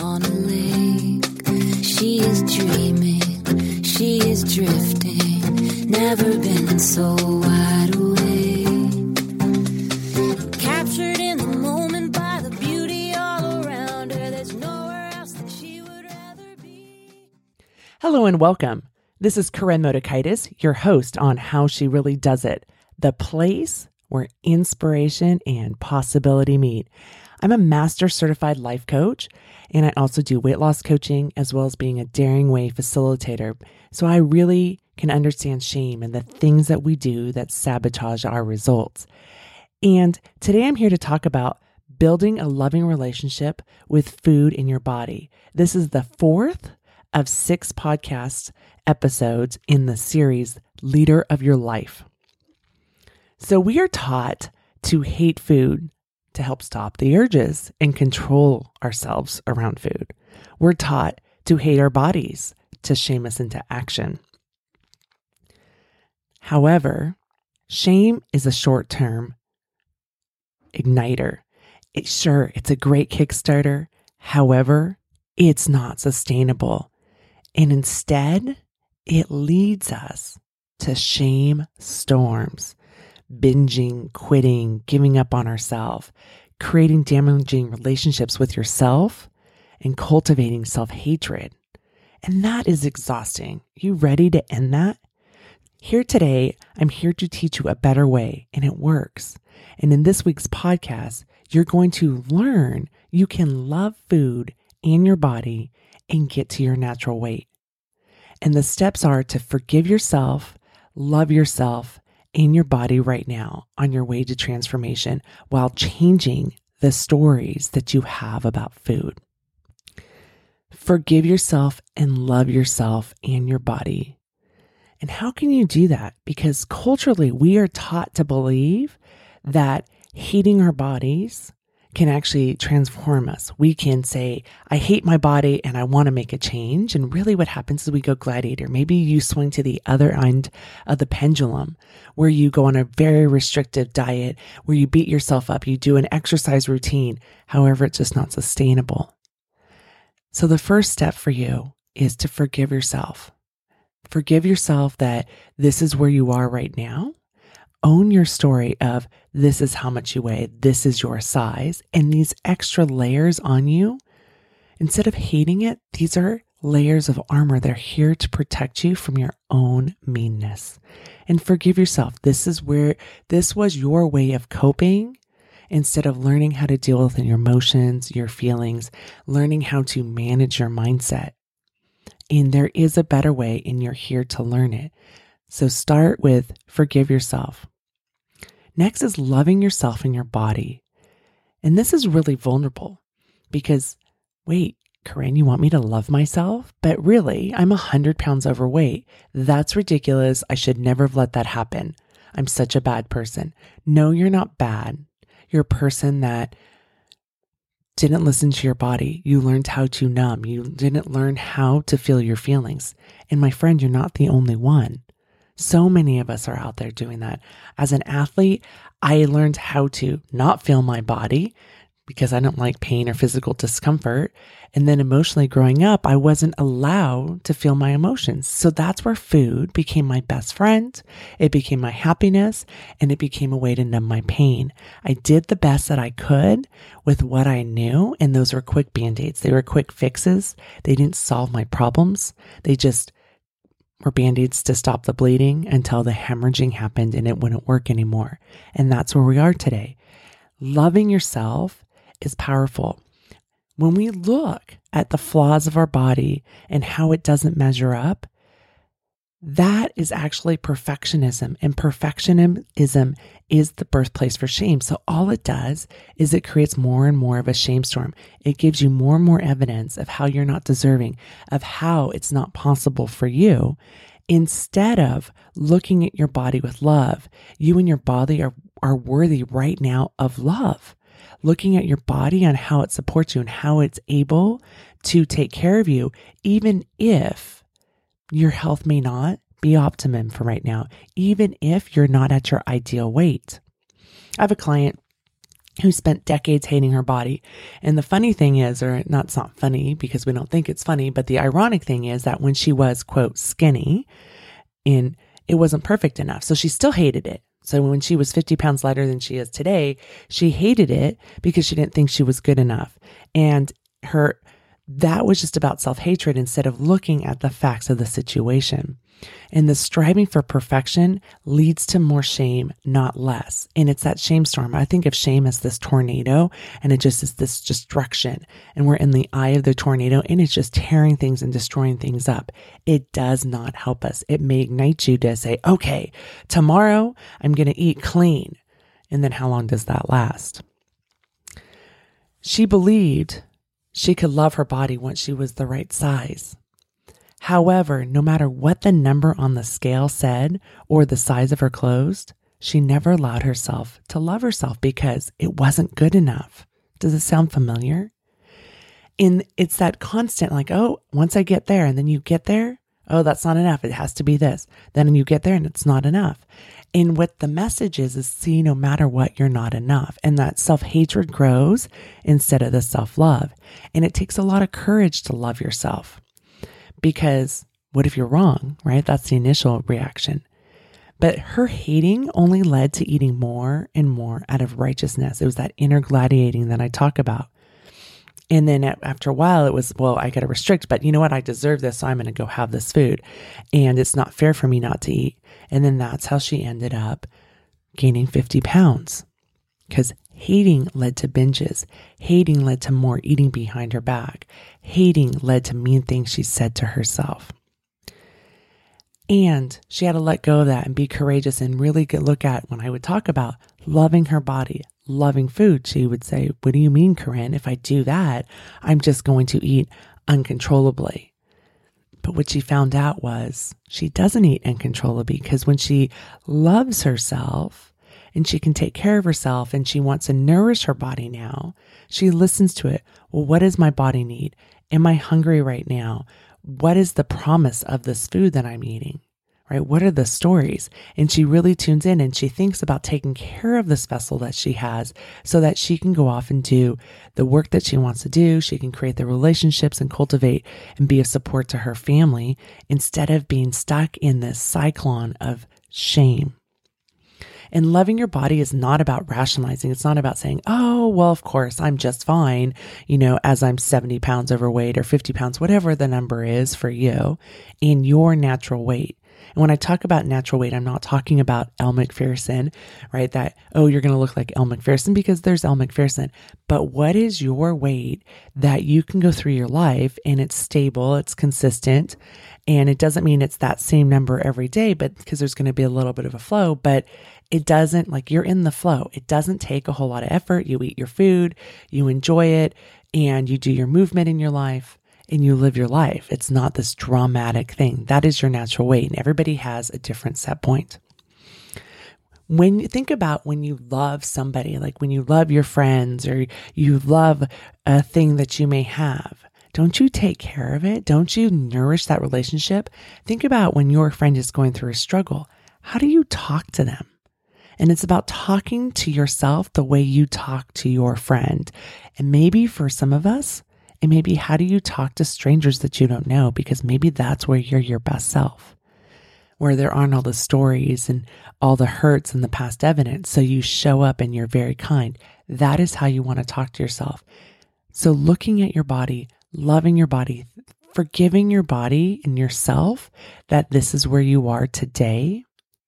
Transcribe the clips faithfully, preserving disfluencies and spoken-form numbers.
on a lake. She is dreaming, she is drifting, never been so wide awake. Captured in the moment by the beauty all around her, there's nowhere else that she would rather be. Hello and welcome. This is Karen Motekaitis, your host on How She Really Does It, the place where inspiration and possibility meet. I'm a master certified life coach, and I also do weight loss coaching as well as being a Daring Way facilitator. So I really can understand shame and the things that we do that sabotage our results. And today I'm here to talk about building a loving relationship with food in your body. This is the fourth of six podcast episodes in the series Leader of Your Life. So we are taught to hate food to help stop the urges and control ourselves around food. We're taught to hate our bodies to shame us into action. However, shame is a short-term igniter. It, sure, it's a great Kickstarter. However, it's not sustainable. And instead, it leads us to shame storms. Binging, quitting, giving up on ourselves, creating damaging relationships with yourself, and cultivating self-hatred. And that is exhausting. You ready to end that? Here today, I'm here to teach you a better way, and it works. And in this week's podcast, you're going to learn you can love food and your body and get to your natural weight. And the steps are to forgive yourself, love yourself, in your body right now on your way to transformation while changing the stories that you have about food. Forgive yourself and love yourself and your body. And how can you do that? Because culturally, we are taught to believe that hating our bodies can actually transform us. We can say, I hate my body and I want to make a change. And really what happens is we go gladiator. Maybe you swing to the other end of the pendulum where you go on a very restrictive diet, where you beat yourself up, you do an exercise routine. However, it's just not sustainable. So the first step for you is to forgive yourself. Forgive yourself that this is where you are right now. Own your story of this is how much you weigh, this is your size, and these extra layers on you, instead of hating it, these are layers of armor. They're here to protect you from your own meanness. And forgive yourself. This is where, this was your way of coping instead of learning how to deal with your emotions, your feelings, learning how to manage your mindset. And there is a better way, and you're here to learn it. So start with forgive yourself. Next is loving yourself and your body. And this is really vulnerable because, wait, Corinne, you want me to love myself? But really, I'm one hundred pounds overweight. That's ridiculous. I should never have let that happen. I'm such a bad person. No, you're not bad. You're a person that didn't listen to your body. You learned how to numb. You didn't learn how to feel your feelings. And my friend, you're not the only one. So many of us are out there doing that. As an athlete, I learned how to not feel my body because I don't like pain or physical discomfort. And then emotionally growing up, I wasn't allowed to feel my emotions. So that's where food became my best friend. It became my happiness, and it became a way to numb my pain. I did the best that I could with what I knew, and those were quick Band-Aids. They were quick fixes. They didn't solve my problems. They just were Band-Aids to stop the bleeding until the hemorrhaging happened and it wouldn't work anymore. And that's where we are today. Loving yourself is powerful. When we look at the flaws of our body and how it doesn't measure up, that is actually perfectionism. And perfectionism is the birthplace for shame. So all it does is it creates more and more of a shame storm. It gives you more and more evidence of how you're not deserving, of how it's not possible for you. Instead of looking at your body with love, you and your body are, are worthy right now of love. Looking at your body on how it supports you and how it's able to take care of you, even if your health may not be optimum for right now, even if you're not at your ideal weight. I have a client who spent decades hating her body. And the funny thing is, or not, it's not funny because we don't think it's funny, but the ironic thing is that when she was, quote, skinny, and it wasn't perfect enough. So she still hated it. So when she was fifty pounds lighter than she is today, she hated it because she didn't think she was good enough. And her, that was just about self-hatred instead of looking at the facts of the situation. And the striving for perfection leads to more shame, not less. And it's that shame storm. I think of shame as this tornado, and it just is this destruction. And we're in the eye of the tornado, and it's just tearing things and destroying things up. It does not help us. It may ignite you to say, okay, tomorrow I'm going to eat clean. And then how long does that last? She believed she could love her body once she was the right size. However, no matter what the number on the scale said or the size of her clothes, she never allowed herself to love herself because it wasn't good enough. Does it sound familiar? And it's that constant like, oh, once I get there, and then you get there, oh, that's not enough. It has to be this. Then you get there and it's not enough. And what the message is, is see, no matter what, you're not enough. And that self-hatred grows instead of the self-love. And it takes a lot of courage to love yourself. Because what if you're wrong, right? That's the initial reaction. But her hating only led to eating more and more out of righteousness. It was that inner gladiating that I talk about. And then after a while, it was, well, I got to restrict, but you know what? I deserve this, so I'm going to go have this food. And it's not fair for me not to eat. And then that's how she ended up gaining fifty pounds. Because hating led to binges. Hating led to more eating behind her back. Hating led to mean things she said to herself. And she had to let go of that and be courageous and really look at, when I would talk about loving her body, loving food, she would say, what do you mean, Corinne? If I do that, I'm just going to eat uncontrollably. But what she found out was she doesn't eat uncontrollably, because when she loves herself, and she can take care of herself, and she wants to nourish her body now, she listens to it. Well, what does my body need? Am I hungry right now? What is the promise of this food that I'm eating? Right? What are the stories? And she really tunes in, and she thinks about taking care of this vessel that she has so that she can go off and do the work that she wants to do. She can create the relationships and cultivate and be a support to her family instead of being stuck in this cyclone of shame. And loving your body is not about rationalizing. It's not about saying, oh, well, of course, I'm just fine, you know, as I'm seventy pounds overweight or fifty pounds, whatever the number is for you in your natural weight. And when I talk about natural weight, I'm not talking about Elle Macpherson, right? That, oh, you're going to look like Elle Macpherson because there's Elle Macpherson. But what is your weight that you can go through your life and it's stable, it's consistent, and it doesn't mean it's that same number every day, but because there's going to be a little bit of a flow, but it doesn't, like, you're in the flow. It doesn't take a whole lot of effort. You eat your food, you enjoy it, and you do your movement in your life, and you live your life. It's not this dramatic thing. That is your natural weight, and everybody has a different set point. When you think about when you love somebody, like when you love your friends or you love a thing that you may have, don't you take care of it? Don't you nourish that relationship? Think about when your friend is going through a struggle. How do you talk to them? And it's about talking to yourself the way you talk to your friend. And maybe for some of us, it may be, how do you talk to strangers that you don't know? Because maybe that's where you're your best self, where there aren't all the stories and all the hurts and the past evidence. So you show up and you're very kind. That is how you want to talk to yourself. So looking at your body, loving your body, forgiving your body and yourself that this is where you are today,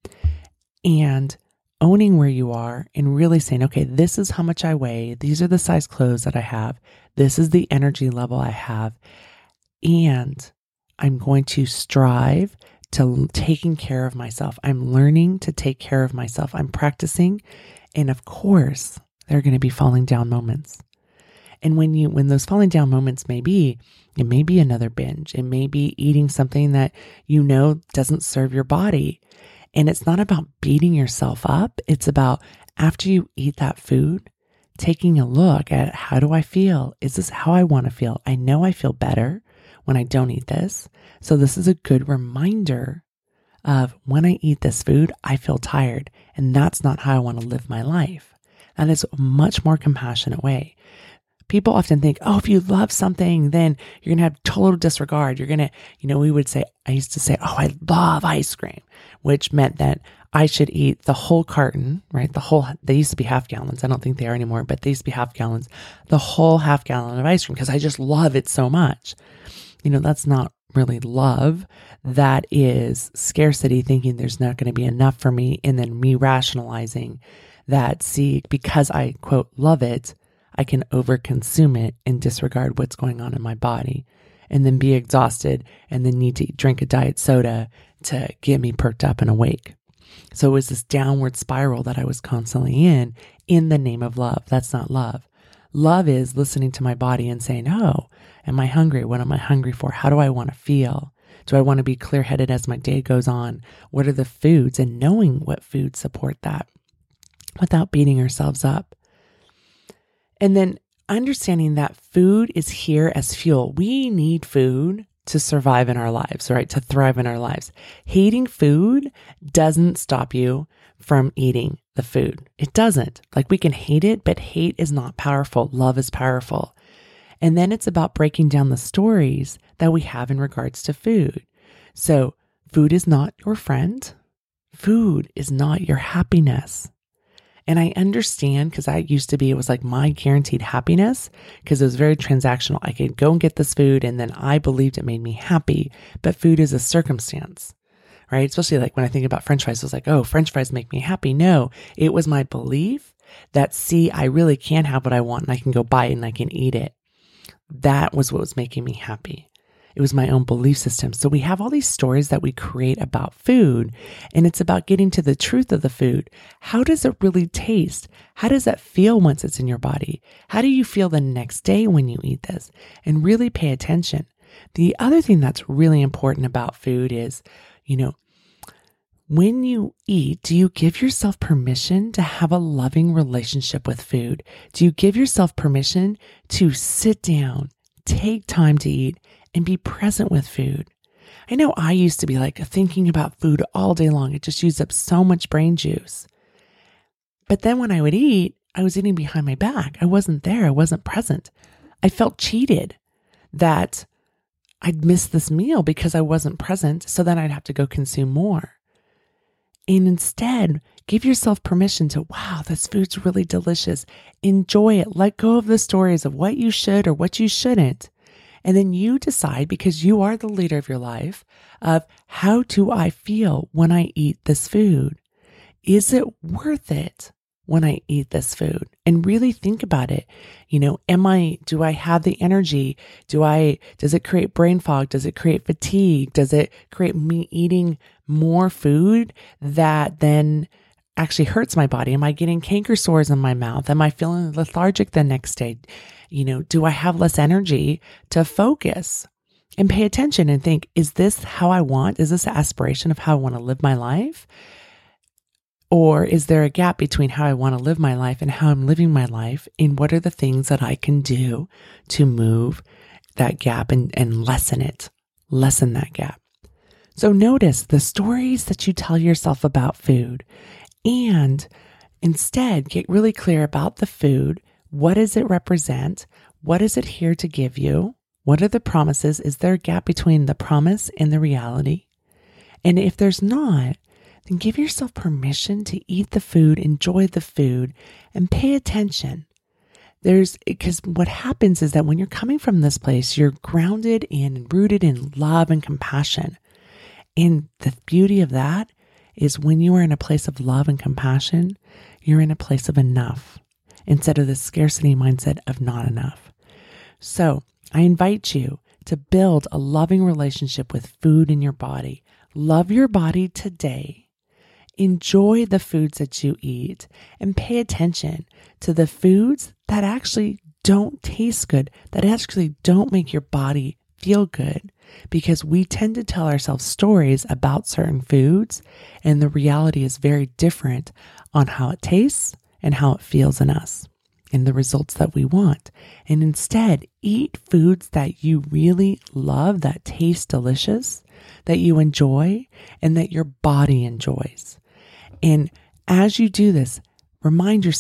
and owning where you are and really saying, okay, this is how much I weigh. These are the size clothes that I have. This is the energy level I have. And I'm going to strive to taking care of myself. I'm learning to take care of myself. I'm practicing. And of course, there are going to be falling down moments. And when you, when those falling down moments may be, it may be another binge. It may be eating something that you know doesn't serve your body. And it's not about beating yourself up. It's about, after you eat that food, taking a look at, how do I feel? Is this how I want to feel? I know I feel better when I don't eat this. So this is a good reminder of, when I eat this food, I feel tired. And that's not how I want to live my life. That is a much more compassionate way. People often think, oh, if you love something, then you're going to have total disregard. You're going to, you know, we would say, I used to say, oh, I love ice cream, which meant that I should eat the whole carton, right? The whole, they used to be half gallons. I don't think they are anymore, but they used to be half gallons, the whole half gallon of ice cream because I just love it so much. You know, that's not really love. That is scarcity, thinking there's not going to be enough for me. And then me rationalizing that, see, because I quote, love it, I can overconsume it and disregard what's going on in my body and then be exhausted and then need to drink a diet soda to get me perked up and awake. So it was this downward spiral that I was constantly in, in the name of love. That's not love. Love is listening to my body and saying, oh, am I hungry? What am I hungry for? How do I want to feel? Do I want to be clear-headed as my day goes on? What are the foods? And knowing what foods support that without beating ourselves up. And then understanding that food is here as fuel. We need food to survive in our lives, right? To thrive in our lives. Hating food doesn't stop you from eating the food. It doesn't. Like, we can hate it, but hate is not powerful. Love is powerful. And then it's about breaking down the stories that we have in regards to food. So food is not your friend. Food is not your happiness. And I understand, because I used to be, it was like my guaranteed happiness, because it was very transactional. I could go and get this food and then I believed it made me happy, but food is a circumstance, right? Especially like when I think about French fries, it was like, oh, French fries make me happy. No, it was my belief that, see, I really can have what I want and I can go buy it and I can eat it. That was what was making me happy. It was my own belief system. So we have all these stories that we create about food, and it's about getting to the truth of the food. How does it really taste? How does that feel once it's in your body? How do you feel the next day when you eat this? And really pay attention. The other thing that's really important about food is, you know, when you eat, do you give yourself permission to have a loving relationship with food? Do you give yourself permission to sit down, take time to eat, and be present with food? I know I used to be like thinking about food all day long. It just used up so much brain juice. But then when I would eat, I was eating behind my back. I wasn't there. I wasn't present. I felt cheated that I'd missed this meal because I wasn't present. So then I'd have to go consume more. And instead, give yourself permission to, wow, this food's really delicious. Enjoy it. Let go of the stories of what you should or what you shouldn't. And then you decide, because you are the leader of your life, of how do I feel when I eat this food? Is it worth it when I eat this food? And really think about it. You know, am I, do I have the energy? Do I, does it create brain fog? Does it create fatigue? Does it create me eating more food that then actually hurts my body? Am I getting canker sores in my mouth? Am I feeling lethargic the next day? You know, do I have less energy to focus and pay attention and think, is this how I want? Is this an aspiration of how I want to live my life? Or is there a gap between how I want to live my life and how I'm living my life? And what are the things that I can do to move that gap and, and lessen it, lessen that gap? So notice the stories that you tell yourself about food, and instead get really clear about the food. What does it represent? What is it here to give you? What are the promises? Is there a gap between the promise and the reality? And if there's not, then give yourself permission to eat the food, enjoy the food, and pay attention. There's, because what happens is that when you're coming from this place, you're grounded and rooted in love and compassion. And the beauty of that is when you are in a place of love and compassion, you're in a place of enough instead of the scarcity mindset of not enough. So I invite you to build a loving relationship with food in your body. Love your body today. Enjoy the foods that you eat and pay attention to the foods that actually don't taste good, that actually don't make your body feel good, because we tend to tell ourselves stories about certain foods and the reality is very different on how it tastes and how it feels in us and the results that we want. And instead, eat foods that you really love, that taste delicious, that you enjoy, and that your body enjoys. And as you do this, remind yourself,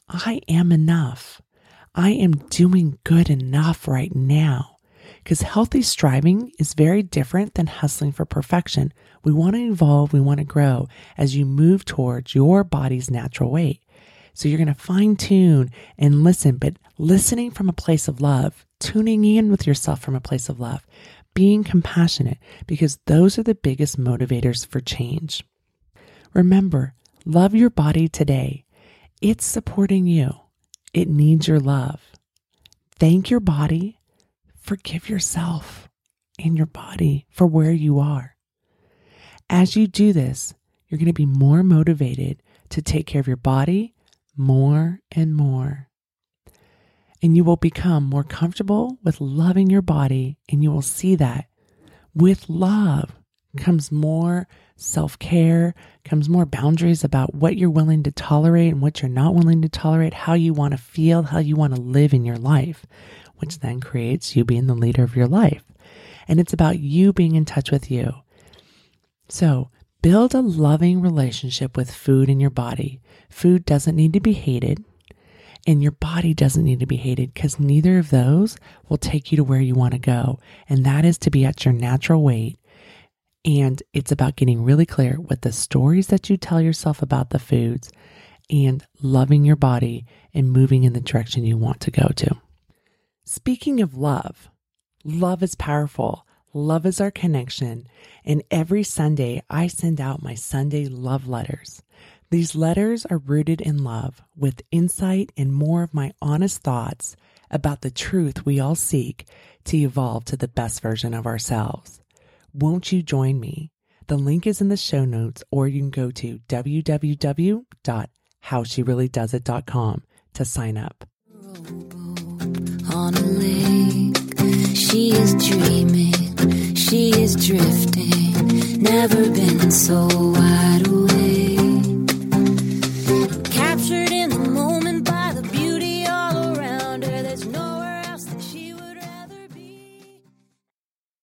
I am enough. I am doing good enough right now. Because healthy striving is very different than hustling for perfection. We want to evolve, we want to grow as you move towards your body's natural weight. So you're going to fine tune and listen, but listening from a place of love, tuning in with yourself from a place of love, being compassionate, because those are the biggest motivators for change. Remember, love your body today. It's supporting you. It needs your love. Thank your body. Forgive yourself and your body for where you are. As you do this, you're going to be more motivated to take care of your body more and more. And you will become more comfortable with loving your body, and you will see that with love comes more self-care, comes more boundaries about what you're willing to tolerate and what you're not willing to tolerate, how you want to feel, how you want to live in your life, which then creates you being the leader of your life. And it's about you being in touch with you. So build a loving relationship with food in your body. Food doesn't need to be hated, and your body doesn't need to be hated, because neither of those will take you to where you want to go. And that is to be at your natural weight. And it's about getting really clear with the stories that you tell yourself about the foods and loving your body and moving in the direction you want to go to. Speaking of love, love is powerful. Love is our connection. And every Sunday, I send out my Sunday love letters. These letters are rooted in love, with insight and more of my honest thoughts about the truth we all seek to evolve to the best version of ourselves. Won't you join me? The link is in the show notes, or you can go to w w w dot how she really does it dot com to sign up. On a lake, she is dreaming, she is drifting, never been so wild.